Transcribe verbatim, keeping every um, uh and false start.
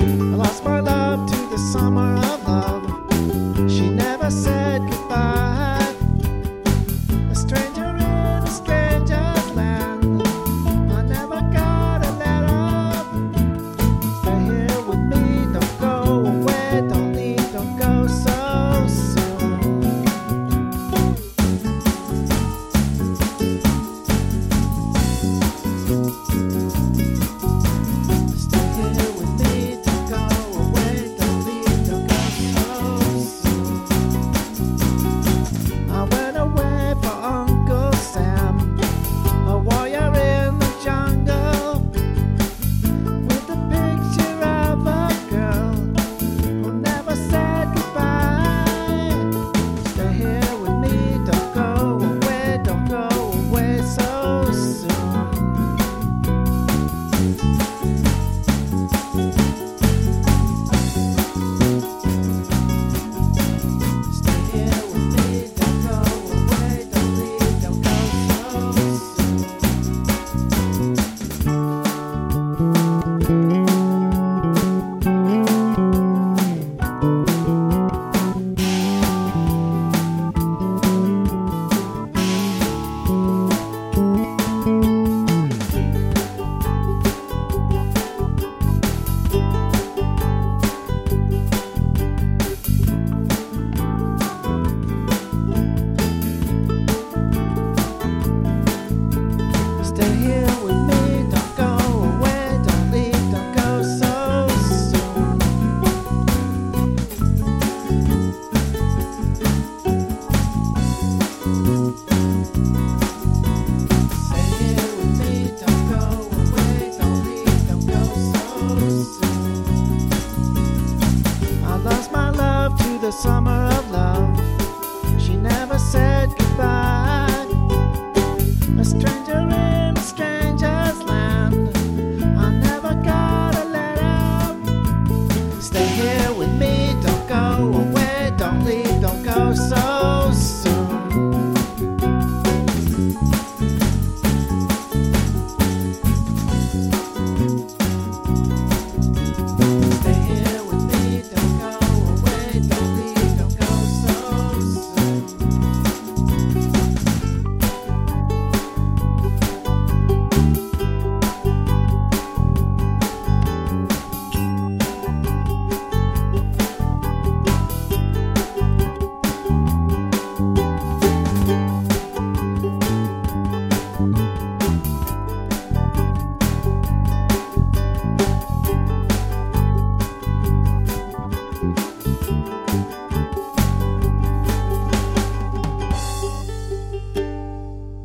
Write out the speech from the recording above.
I lost my love to the summer of love. She never said goodbye. A stranger in a stranger's land. I never got a letter. Stay here with me, don't go away, don't leave, don't go so soon. Stay here with me, don't go away, don't leave, don't go so soon. I went away for Uncle Sam, a warrior in the jungle, with a picture of a girl who never said goodbye. Stay here with me, don't go away, don't go away so soon. Stay here with me, don't go away, don't leave, don't go so soon. Stay here with me, don't go away, don't leave, don't go so soon. Stay here with me, don't go away, don't leave, don't go so soon. I lost my love to the summer of love. She never said goodbye. A stranger in a stranger's land. I never got a letter. Stay here with me, don't go away, don't leave, don't go so soon. Stay here with me, don't go away, don't leave, don't go so soon.